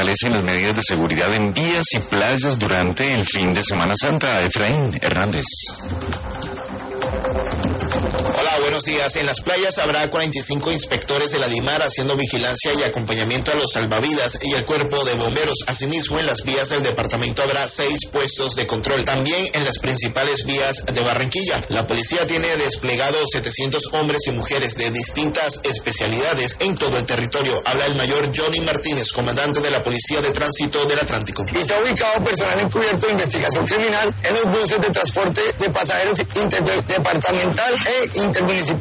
fortalecen las medidas de seguridad en vías y playas durante el fin de Semana Santa. Efraín Hernández. Hola, buenos días. En las playas habrá 45 inspectores de la DIMAR haciendo vigilancia y acompañamiento a los salvavidas y el cuerpo de bomberos. Asimismo, en las vías del departamento habrá 6 puestos de control. También en las principales vías de Barranquilla. La policía tiene desplegados 700 hombres y mujeres de distintas especialidades en todo el territorio. Habla el mayor Johnny Martínez, comandante de la Policía de Tránsito del Atlántico. Y se ha ubicado personal encubierto de investigación criminal en los buses de transporte de pasajeros interdepartamental e intermunicipal.